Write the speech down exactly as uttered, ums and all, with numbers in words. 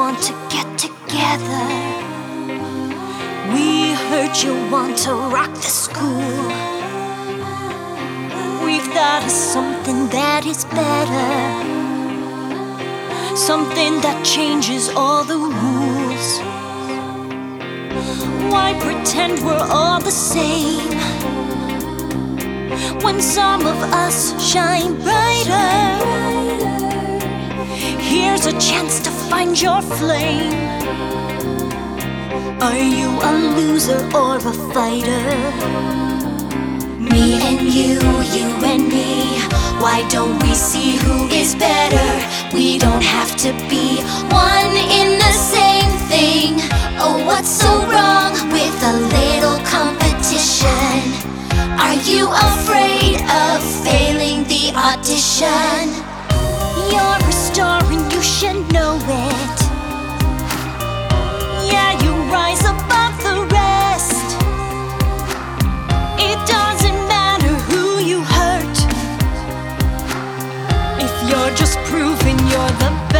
want to get together. We heard you want to rock the school. We've thought of something that is better, something that changes all the rules. Why pretend we're all the same when some of us shine brighter? Here's a chance to find your flame. Are you a loser or a fighter? Me and you, you and me. Why don't we see who is better? We don't have to be one in the same thing. Oh, what's so wrong with a little competition? Are you afraid of failing the audition? You're a star and you should know it. Yeah, you rise above the rest. It doesn't matter who you hurt if you're just proving you're the best.